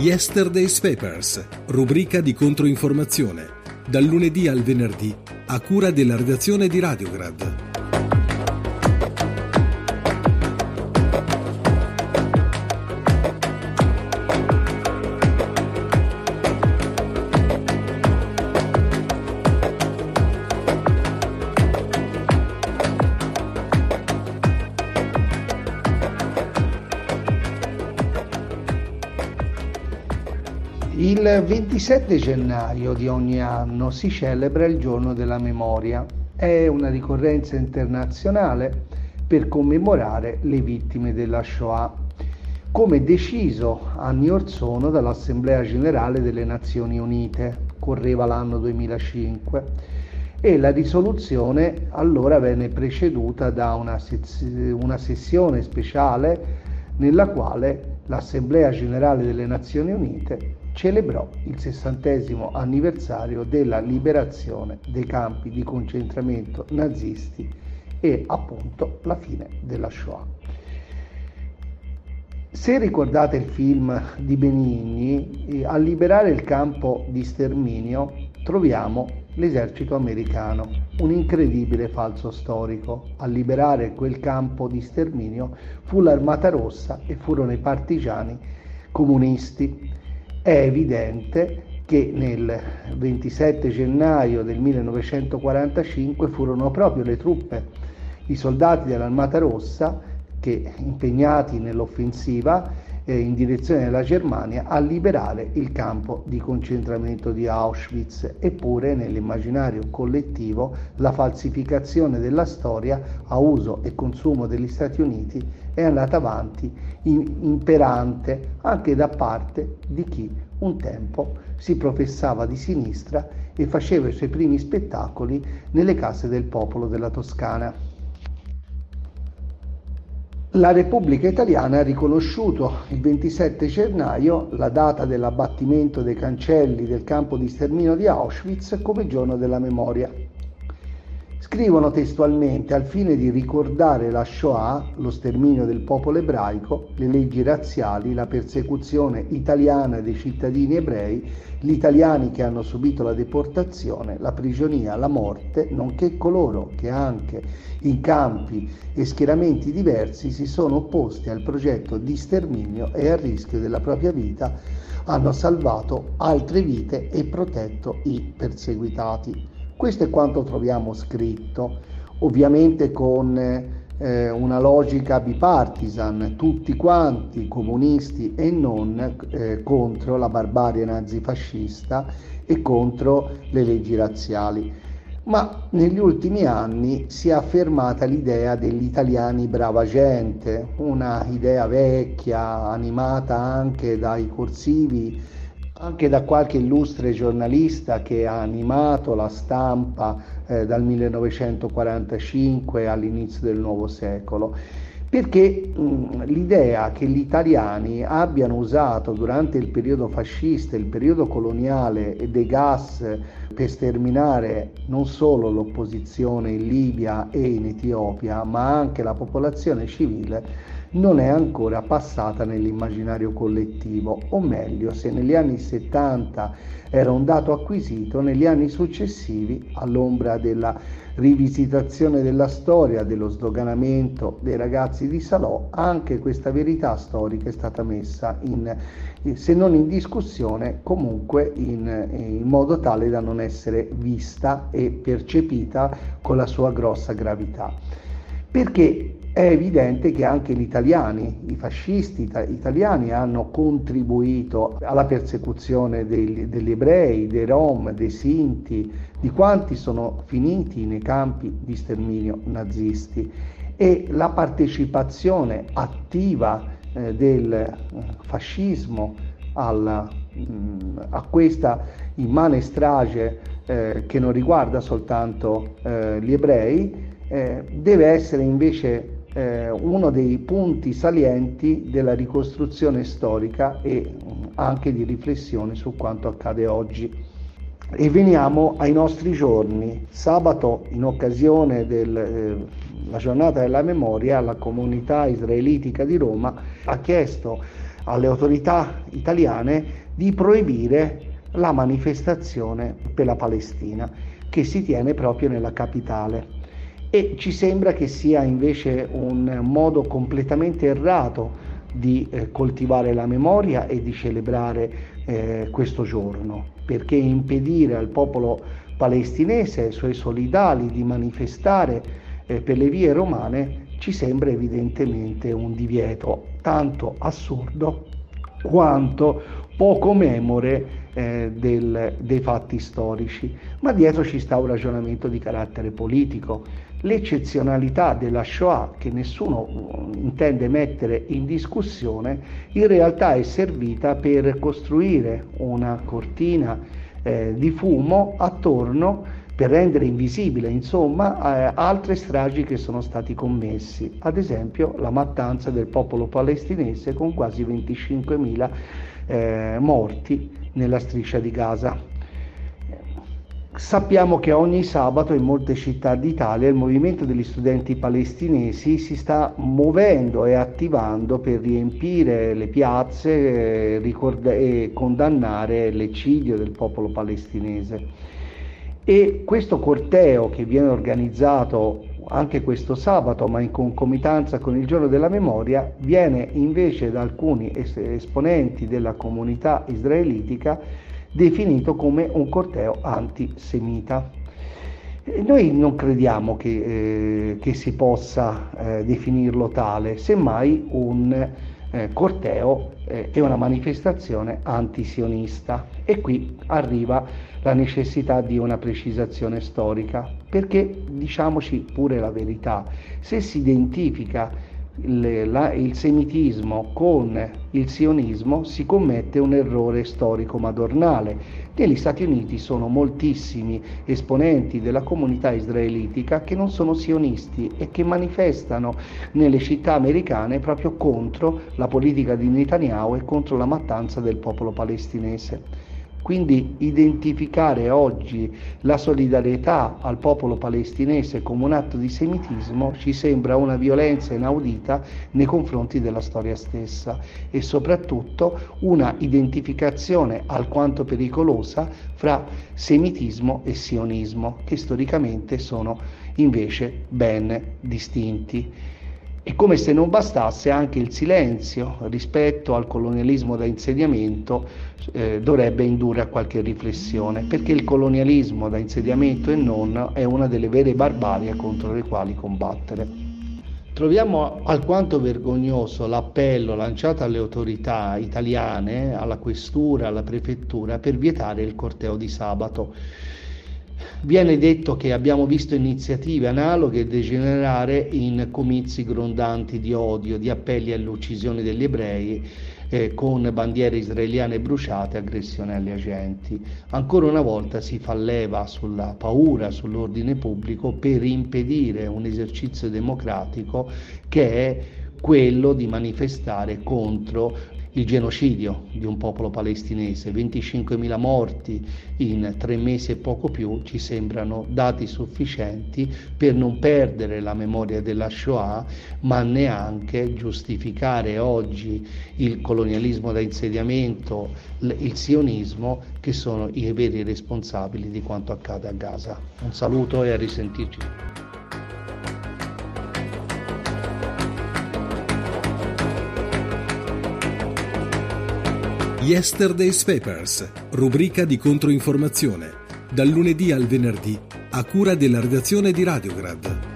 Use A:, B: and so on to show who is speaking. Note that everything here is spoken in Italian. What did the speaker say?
A: Yesterday's Papers, rubrica di controinformazione, dal lunedì al venerdì, a cura della redazione di Radiograd.
B: Il 27 gennaio di ogni anno si celebra il Giorno della Memoria. È una ricorrenza internazionale per commemorare le vittime della Shoah, come deciso anni or sono dall'Assemblea Generale delle Nazioni Unite. Correva l'anno 2005 e la risoluzione allora venne preceduta da una sessione speciale nella quale l'Assemblea Generale delle Nazioni Unite celebrò il 60° anniversario della liberazione dei campi di concentramento nazisti e appunto la fine della Shoah. Se ricordate il film di Benigni, a liberare il campo di sterminio troviamo l'esercito americano, un incredibile falso storico. A liberare quel campo di sterminio fu l'Armata Rossa e furono i partigiani comunisti. È evidente che nel 27 gennaio del 1945 furono proprio le truppe, i soldati dell'Armata Rossa, che impegnati nell'offensiva in direzione della Germania, a liberare il campo di concentramento di Auschwitz. Eppure nell'immaginario collettivo la falsificazione della storia a uso e consumo degli Stati Uniti è andata avanti imperante anche da parte di chi un tempo si professava di sinistra e faceva i suoi primi spettacoli nelle case del popolo della Toscana. La Repubblica Italiana ha riconosciuto il 27 gennaio, la data dell'abbattimento dei cancelli del campo di sterminio di Auschwitz, come giorno della memoria. Scrivono testualmente: al fine di ricordare la Shoah, lo sterminio del popolo ebraico, le leggi razziali, la persecuzione italiana dei cittadini ebrei, gli italiani che hanno subito la deportazione, la prigionia, la morte, nonché coloro che anche in campi e schieramenti diversi si sono opposti al progetto di sterminio e al rischio della propria vita, hanno salvato altre vite e protetto i perseguitati. Questo è quanto troviamo scritto, ovviamente con una logica bipartisan, tutti quanti, comunisti e non, contro la barbarie nazifascista e contro le leggi razziali. Ma negli ultimi anni si è affermata l'idea degli italiani brava gente, una idea vecchia, animata anche dai corsivi, anche da qualche illustre giornalista che ha animato la stampa dal 1945 all'inizio del nuovo secolo, perché l'idea che gli italiani abbiano usato durante il periodo fascista, il periodo coloniale, dei gas per sterminare non solo l'opposizione in Libia e in Etiopia, ma anche la popolazione civile, non è ancora passata nell'immaginario collettivo, o meglio, se negli anni 70 era un dato acquisito, negli anni successivi, all'ombra della rivisitazione della storia, dello sdoganamento dei ragazzi di Salò, anche questa verità storica è stata messa se non in discussione, comunque in modo tale da non essere vista e percepita con la sua grossa gravità. Perché è evidente che anche gli italiani, i fascisti italiani, hanno contribuito alla persecuzione degli ebrei, dei rom, dei sinti, di quanti sono finiti nei campi di sterminio nazisti, e la partecipazione attiva del fascismo a questa immane strage che non riguarda soltanto gli ebrei, deve essere invece uno dei punti salienti della ricostruzione storica e anche di riflessione su quanto accade oggi. E veniamo ai nostri giorni. Sabato, in occasione della giornata della memoria, la comunità israelitica di Roma ha chiesto alle autorità italiane di proibire la manifestazione per la Palestina che si tiene proprio nella capitale, e ci sembra che sia invece un modo completamente errato di coltivare la memoria e di celebrare questo giorno, perché impedire al popolo palestinese e ai suoi solidali di manifestare per le vie romane ci sembra evidentemente un divieto tanto assurdo quanto poco memore dei fatti storici. Ma dietro ci sta un ragionamento di carattere politico. L'eccezionalità della Shoah, che nessuno intende mettere in discussione, in realtà è servita per costruire una cortina di fumo attorno, per rendere invisibile altre stragi che sono stati commessi, ad esempio la mattanza del popolo palestinese con quasi 25.000 morti nella striscia di Gaza. Sappiamo che ogni sabato in molte città d'Italia il movimento degli studenti palestinesi si sta muovendo e attivando per riempire le piazze e condannare l'eccidio del popolo palestinese. E questo corteo, che viene organizzato anche questo sabato, ma in concomitanza con il giorno della memoria, viene invece da alcuni esponenti della comunità israelitica definito come un corteo antisemita. Noi non crediamo che si possa definirlo tale, semmai un corteo e una manifestazione antisionista. E qui arriva la necessità di una precisazione storica, perché diciamoci pure la verità: se si identifica il semitismo con il sionismo si commette un errore storico madornale. Negli Stati Uniti sono moltissimi esponenti della comunità israelitica che non sono sionisti e che manifestano nelle città americane proprio contro la politica di Netanyahu e contro la mattanza del popolo palestinese. Quindi identificare oggi la solidarietà al popolo palestinese come un atto di semitismo ci sembra una violenza inaudita nei confronti della storia stessa, e soprattutto una identificazione alquanto pericolosa fra semitismo e sionismo, che storicamente sono invece ben distinti. E come se non bastasse, anche il silenzio rispetto al colonialismo da insediamento dovrebbe indurre a qualche riflessione, perché il colonialismo da insediamento e non è una delle vere barbarie contro le quali combattere. Troviamo alquanto vergognoso l'appello lanciato alle autorità italiane, alla questura, alla prefettura, per vietare il corteo di sabato. Viene detto che abbiamo visto iniziative analoghe degenerare in comizi grondanti di odio, di appelli all'uccisione degli ebrei, con bandiere israeliane bruciate, aggressioni agli agenti. Ancora una volta si fa leva sulla paura, sull'ordine pubblico, per impedire un esercizio democratico che è quello di manifestare contro il genocidio di un popolo palestinese. 25.000 morti in 3 mesi e poco più ci sembrano dati sufficienti per non perdere la memoria della Shoah, ma neanche giustificare oggi il colonialismo da insediamento, il sionismo, che sono i veri responsabili di quanto accade a Gaza. Un saluto e a risentirci.
A: Yesterday's Papers, rubrica di controinformazione, dal lunedì al venerdì, a cura della redazione di Radiograd.